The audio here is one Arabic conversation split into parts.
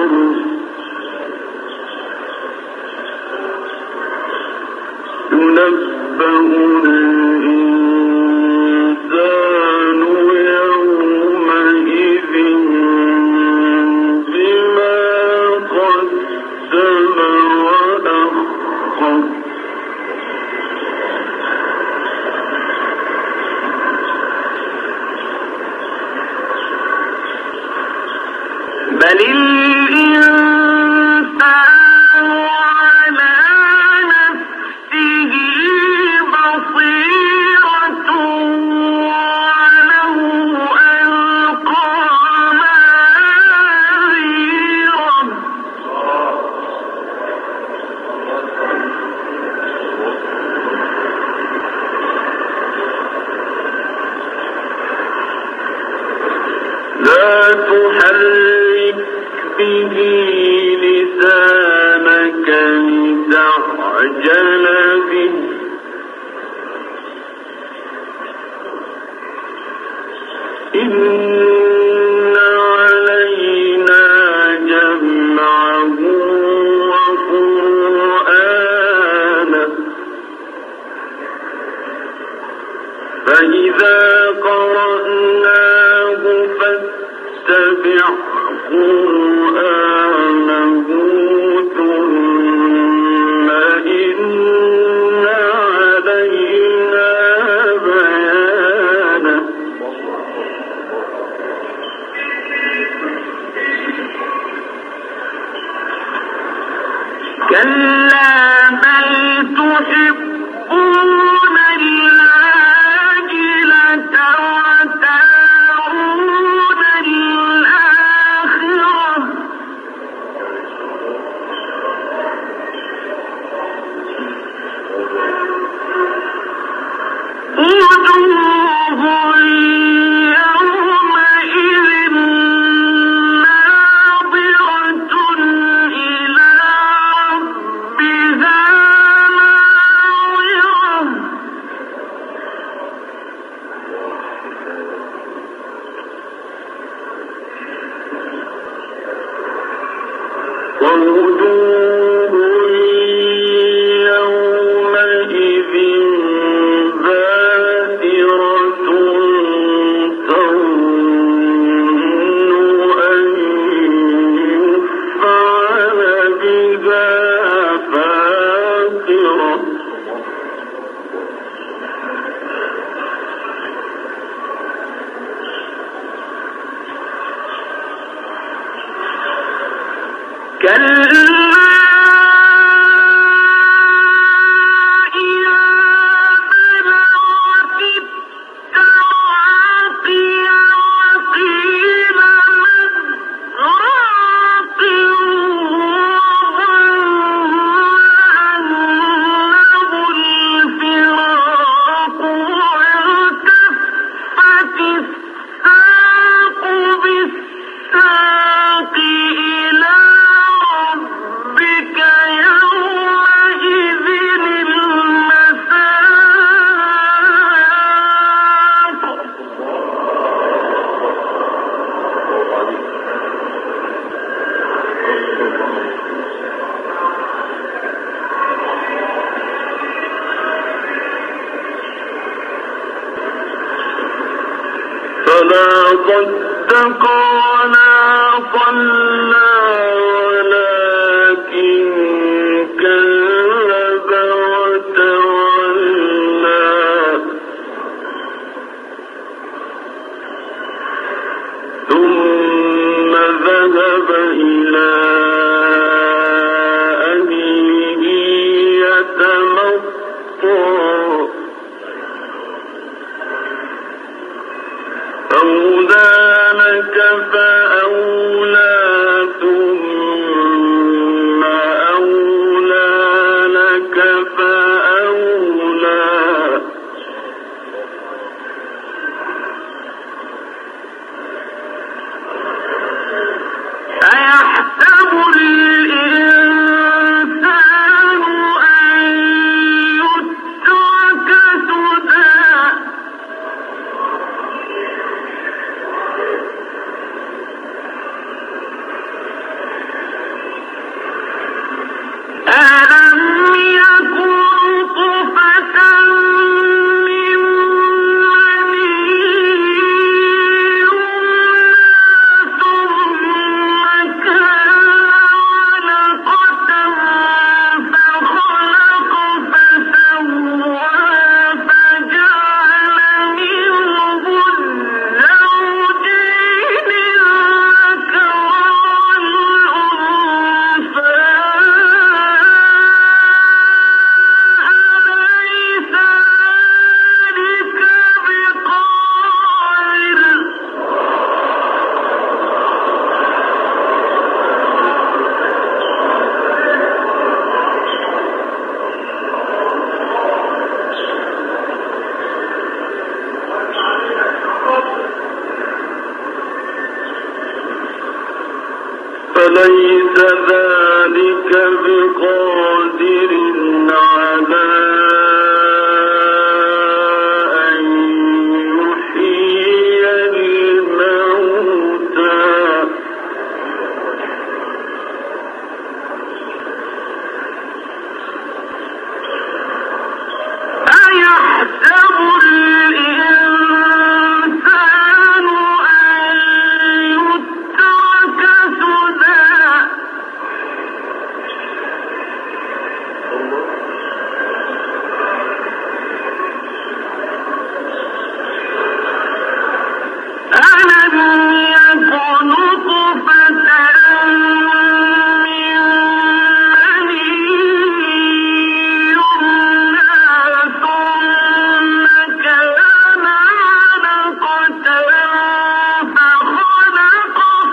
بل الإنسان على نفسه بصيرة ولو ألقى معاذيره لا تحرك به لسانك لتعجل به إن علينا جمعه وقرآنه فإذا قرأناه فاتبع قرآنه ثم إن علينا بيانه كلا بل تحبون العاجلة وتذرون الآخرة وجوه يومئذ ناظرة إلى ربها ناظرة ووجوه يومئذ باسرة تظن أن يفعل بها فاقرة كلا إذا بلغت التراقي وقيل من راق وظن أنه الفراق والتفت الساق بالساق إلى ربك يومئذ المساق فلا صدق ولا صلى ولكن كذب وتولى ثم ذهب إلى أهله يتمطى أولى لك فأولى ثم أولى لك فأولى أيحسب أليس ذلك بقادر على أن يحيي الموتى أيحسب الإنسان أن يترك سدى ألم يك نطفة من مني يمنى ثم كان علقة فخلق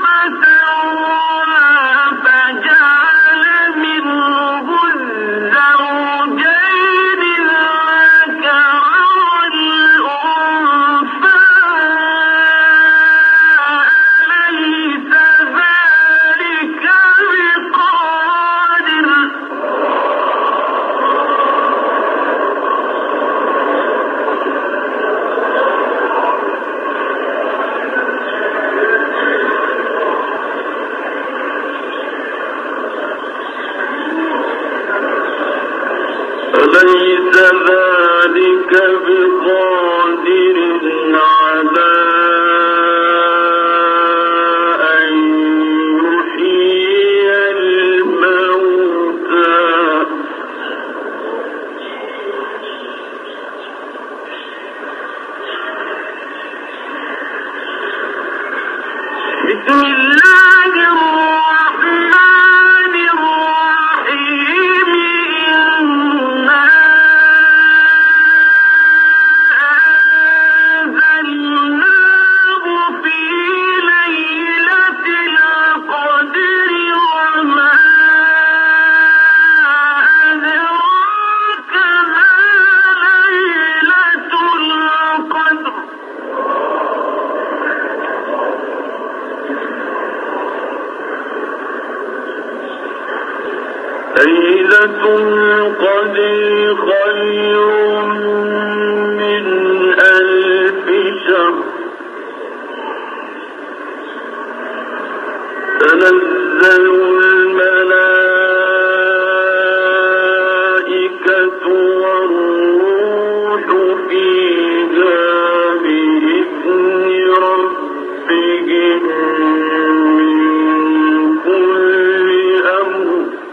فسوى فجعل منه الزوجين الذكر والأنثى أليس ذلك بقادر أليس ذلك بقادر على أن يحيي الموتى بسم الله الرحمن الرحيم إنا أنزلناه في ليلة القدر وما أدراك ما ليلة القدر ليلة القدر خير من 1000 شهر تنزل الملائكة والروح فيها بإذن ربهم من كل أمر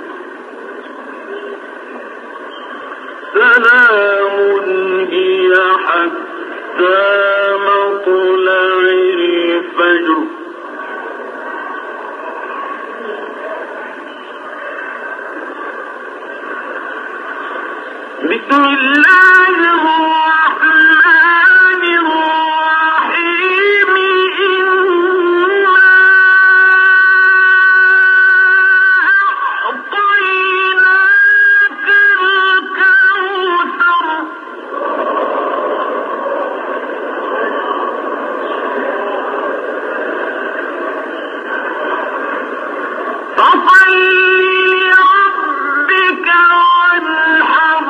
سلام هي حتى مطلع الفجر بسم الله الرحمن الرحيم إنا أعطيناك الكوثر فصل لربك وانحر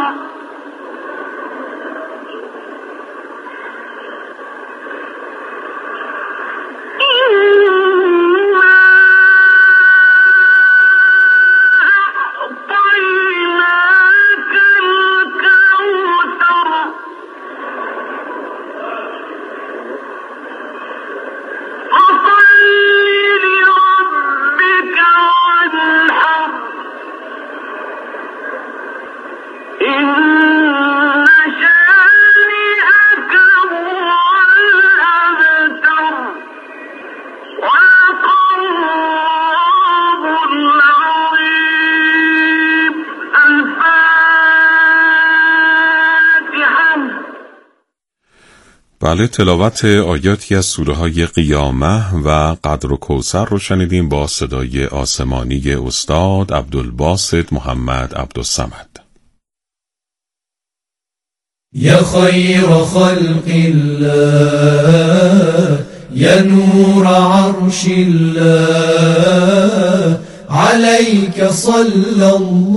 بله، تلاوت آیاتی از سوره های قیامه و قدر و کوثر رو شنیدیم با صدای آسمانی استاد عبدالباسط محمد عبدالصمد. يا خير خلق الله يا نور عرش الله عليك صلى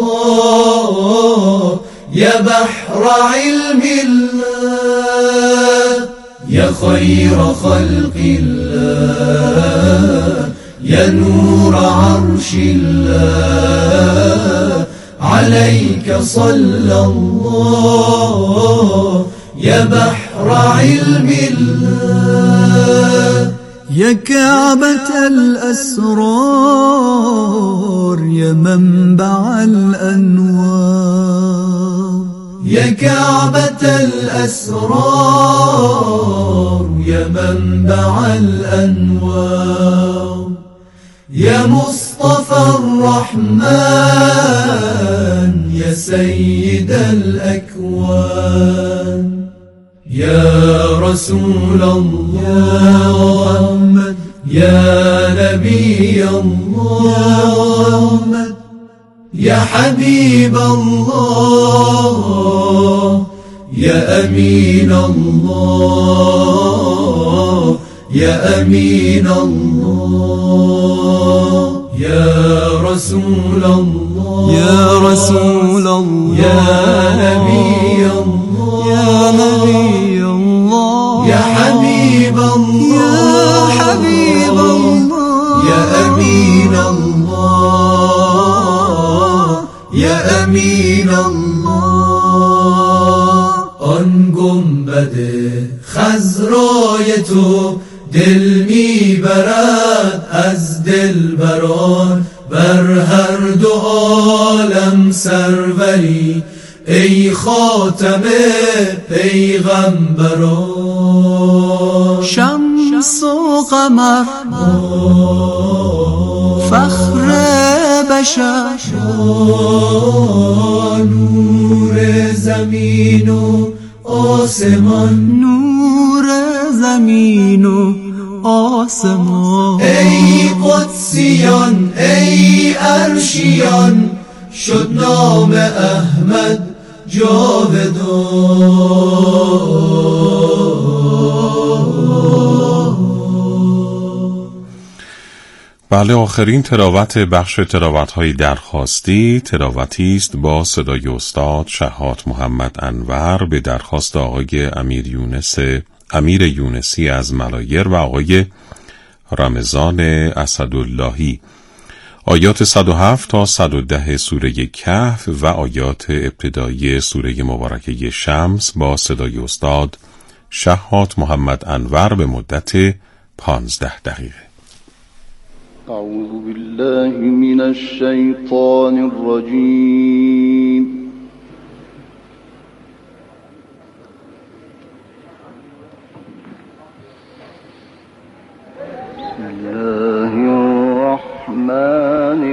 الله يا بحر علم الله يا خير خلق الله يا نور عرش الله عليك صلى الله يا بحر علم الله يا كعبة الأسرار يا منبع الأنوار يا كعبة الأسرار يا منبع الأنوار يا مصطفى الرحمن يا سيد الأكوان يا رسول الله محمد يا نبي الله محمد يا حبيب الله يا أمين الله يا أمين الله يا رسول الله يا رسول الله يا نبي الله يا نبي الله يا حبيب الله يا حبيب الله يا أمين الله يا أمين الله آن گنبد خضرای تو دل میبرد از دلبران بر هر دو عالم سروری ای خاتم پیغمبران شمس و قمر فخر بشر نور زمین و آسمان نور زمین و آسمان ای قدسیان ای عرشیان شد نام احمد جاودان. بله، آخرین تلاوت بخش تلاوت‌های درخواستی تلاوتی است با صدای استاد شهات محمد انور به درخواست آقای امیر یونسی از ملایر و آقای رمضان اسداللهی. آیات 107 تا 110 سوره کهف و آیات ابتدایی سوره مبارکه شمس با صدای استاد شهات محمد انور به مدت 15 دقیقه. أعوذ بالله من الشيطان الرجيم. بسم الله الرحمن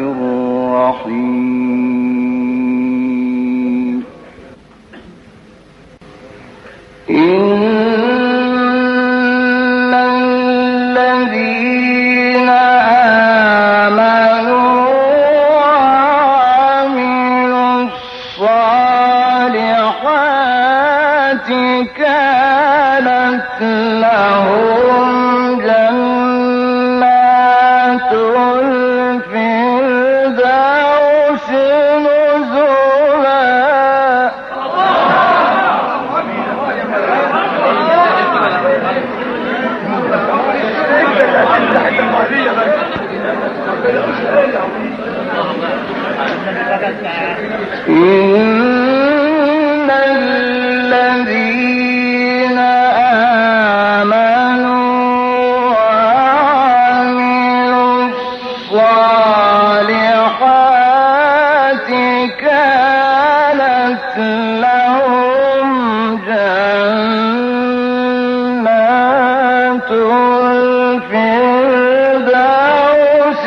الرحيم. كانت لهم جنات الفردوس نزلا. إن الذين آمنوا وعملوا الصالحات كانت لهم جنات الفردوس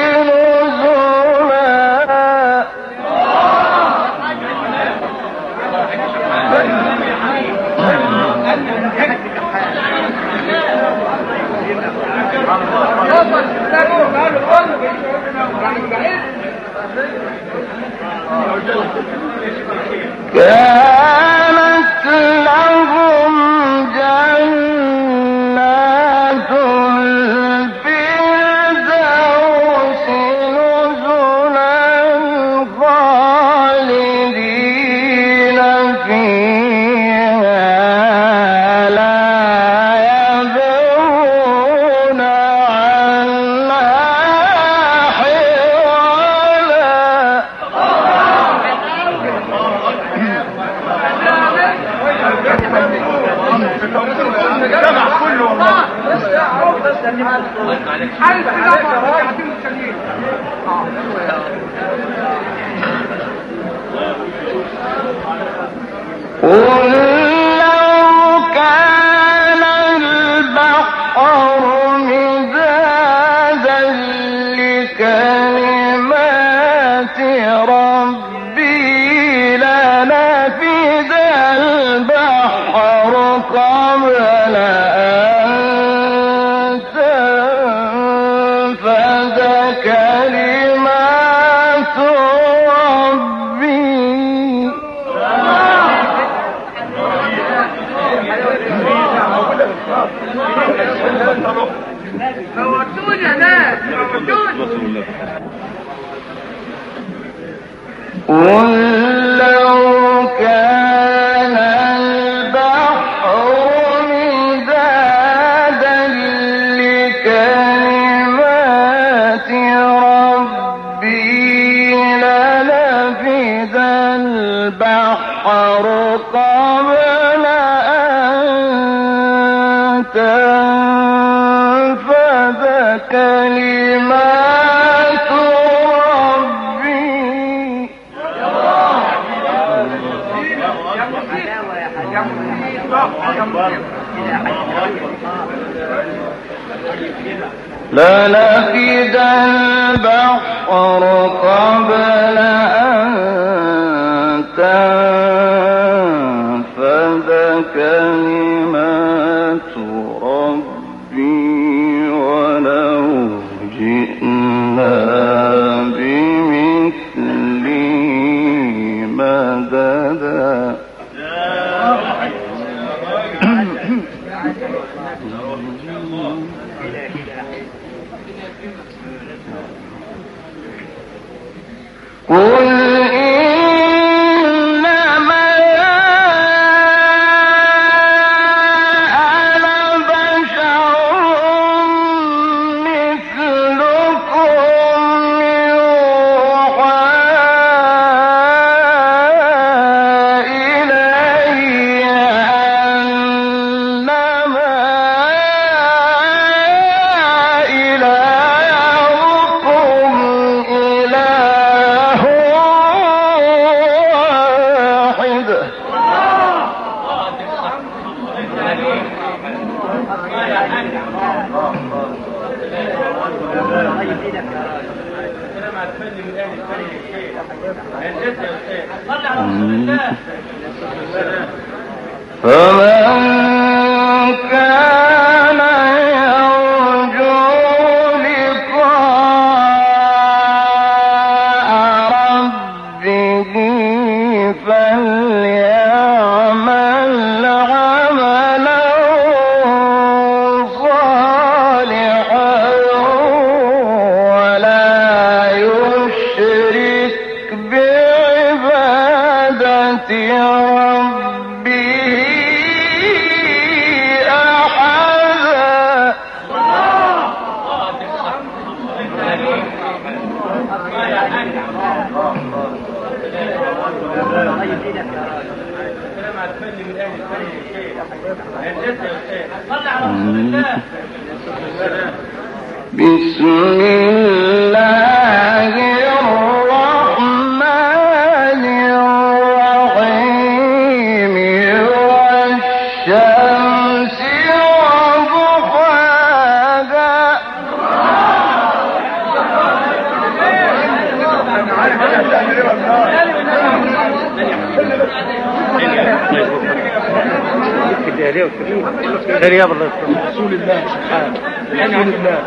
نزلا. كانت لهم جنات الفردوس نزلا. قل لو كان البحر مدادا لكلمات ربي لنفد البحر قبل أن تنفد كلمات ربي. قل لو كان البحر مدادا لكلمات ربي لنفد البحر قبل أن تنفد كلمات ربي. لنفد البحر قبل أن تنفد كلمات ربي ولو جئنا بمثله مددا. قل إنما أنا بشر مثلكم يوحى إلي أنما إلهكم إله واحد. فمن كان يرجو لقاء ربه فليعمل عملا صالحا ولا يشرك بعبادة ربه أحدا. بسم الله الرحمن الرحيم والشمس وضحاها. رياض الله رسول الله سبحانه رسول الله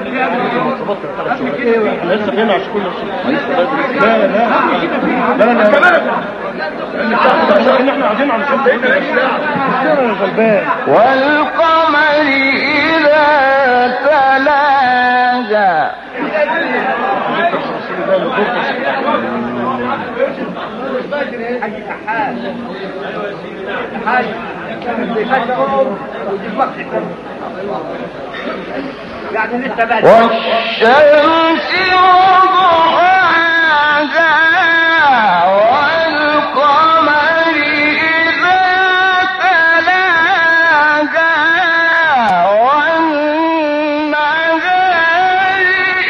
احنا لسه فينا عشان كل لا لا لا لا احنا قاعدين على شد غلبان. والقمر إذا تلاها والشمس وضحاها والقمر إذا تلاها والنهار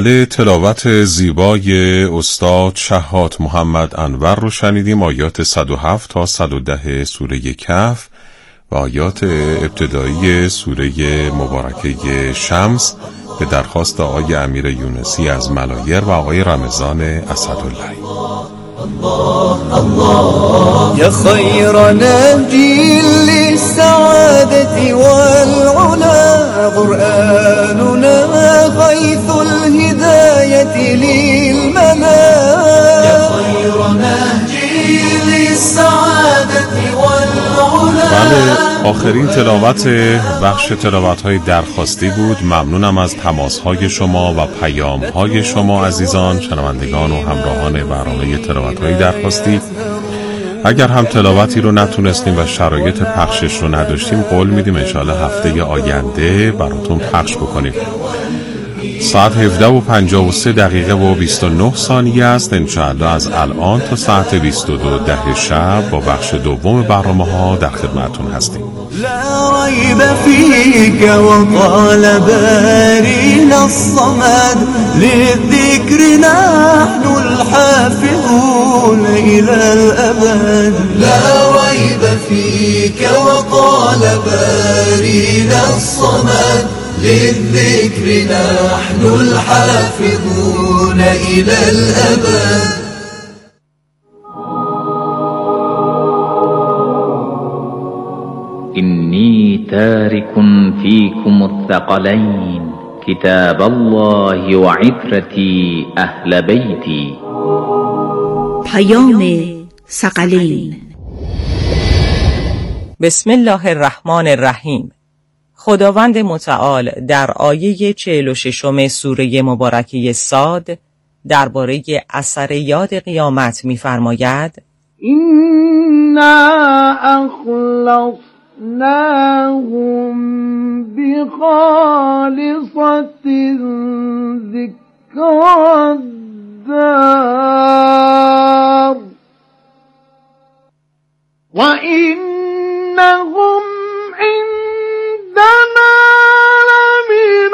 بله، تلاوت زیبای استاد شهات محمد انور رو شنیدیم. آیات 107 تا 110 سوره کهف و آیات ابتدایی سوره مبارکه شمس به درخواست آقای امیر یونسی از ملایر و آقای رمضان اسدالله. يا خير نهجي للسعادة والعلا قرآننا غيث الهداية للملا يا خير نهجي للسعادة والعلا. بله، آخرین تلاوت بخش تلاوت‌های درخواستی بود. ممنونم از تماس‌های شما و پیام‌های شما عزیزان، شنوندگان و همراهان برنامه تلاوت‌های درخواستی. اگر هم تلاوتی رو نتونستیم و شرایط پخشش رو نداشتیم، قول میدیم انشاءالله هفته آینده براتون پخش بکنیم. ساعت 17:53 و 29 ثانیه است. انشاءالله از الان تا ساعت 22 شب با بخش دوم برنامه‌ها در خدمتتون هستیم. لا ريب فيك وقال بارينا الصمد للذكر نحن الحافظون إلى الأبد لا ريب فيك وقال بارينا الصمد للذكر نحن الحافظون إلى الأبد. إني تارك فيكم الثقلين كتاب الله وعترتي أهل بيتي. پیام ثقلین. بسم الله الرحمن الرحیم. خداوند متعال در آیه 46 سوره مبارکه صاد درباره اثر یاد قیامت می‌فرماید: إنا أخلصناهم بخالصة ذكرى الدار وإنهم عندنا لمن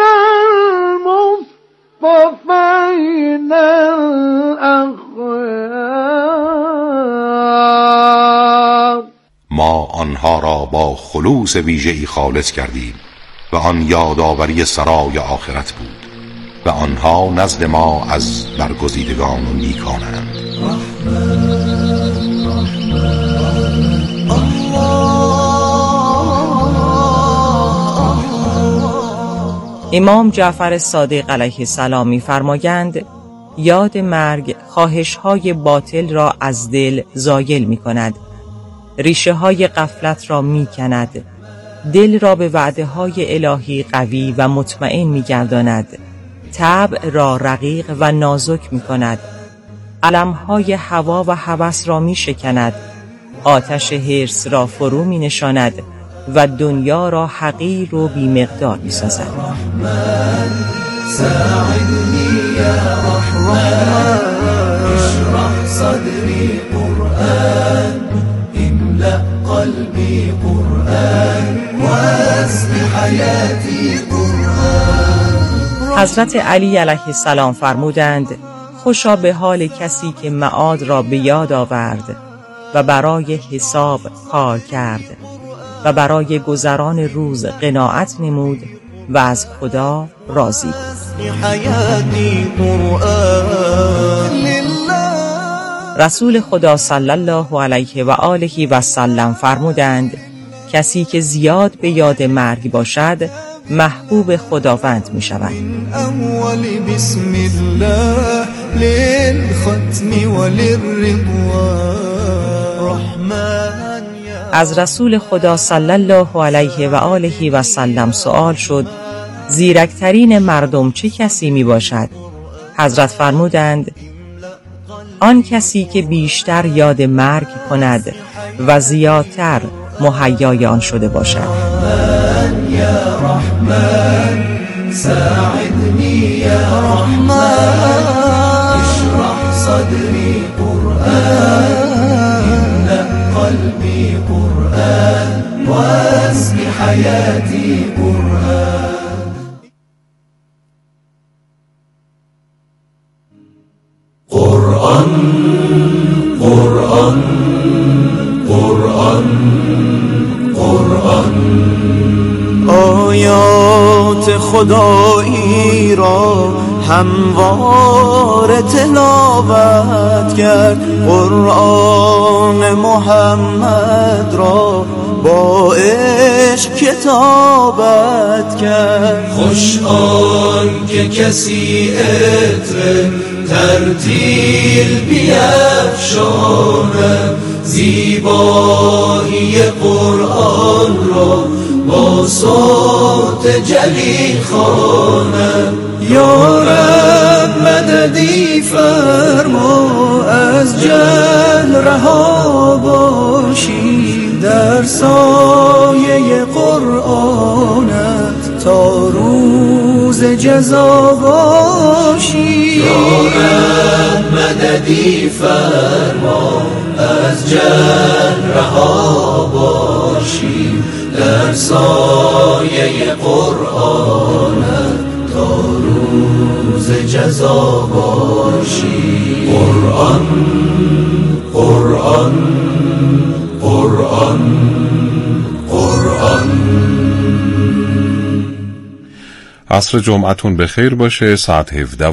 المصطفين الأخيار. ما آنها را با خلوص ویژه‌ای خالص کردیم و آن یادآوری سرای آخرت بود و آنها نزد ما از برگزیدگان و نیکانند. امام جعفر صادق علیه السلام می‌فرمایند یاد مرگ خواهش‌های باطل را از دل زایل می‌کند، ریشه‌های غفلت را می‌کند، دل را به وعده‌های الهی قوی و مطمئن می‌گرداند، طبع را رقیق و نازک می‌کند، علم‌های هوا و هوس را می‌شکند، آتش حرص را فرو می‌نشاند و دنیا را حقیر و بی‌مقدار می‌سازد. ساعدني يا رحمن اشرح صدري قرآن املأ قلبي قرآن واسق حياتي قرآن. حضرت علی علیه السلام فرمودند خوشا به حال کسی که معاد را به یاد آورد و برای حساب کار کرد و برای گذران روز قناعت نمود و از خدا راضی بود. رسول خدا صلی الله علیه و آله و سلم فرمودند کسی که زیاد به یاد مرگ باشد محبوب خداوند می شود. اول بسم الله للختم وللرضوان. از رسول خدا صلی الله علیه و آله و سلم سوال شد زیرکترین مردم چه کسی می باشد؟ حضرت فرمودند آن کسی که بیشتر یاد مرگ کند و زیادتر مهیای آن شده باشد. یا رحمن ساعدنی یا رحمن اشرح صدری قرآن املأ قلبی قرآن واسق حیاتی قرآن. قرآن قرآن قرآن آیات خدایی را هموار تلاوت کرد، قرآن محمد را با عشق کتابت کرد. خوش آن که کسی عطر ترتیل بیفشاند، زیبایی قرآن را با صوت جلیل خواند. یا رب مددی فرما، از جهل رها باشیم، در سایه قرآنت تا روز جزا باشیم. یا رب مددی فرما، از جهل رها باشیم، در سایه قرآنت تا روز جزا باشیم. قرآن قرآن قرآن قرآن. عصر جمعتون بخیر باشه. ساعت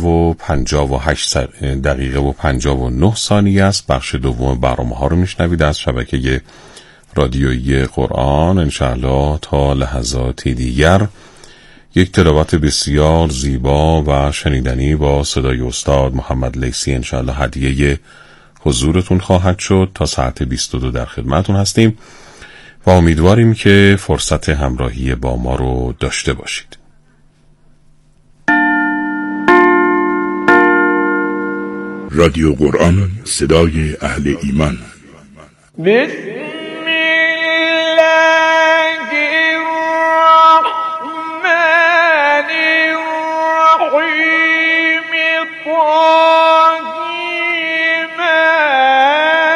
17:58 است. بخش دوم برنامه ها رو میشنوید از شبکه رادیویی قرآن. انشاءالله تا لحظاتی دیگر یک تلاوت بسیار زیبا و شنیدنی با صدای استاد محمد لیثی انشاءالله هدیه حضورتون خواهد شد. تا ساعت 22 در خدمتون هستیم و امیدواریم که فرصت همراهی با ما رو داشته باشید. رادیو قرآن، صدای اهل ایمان. بسم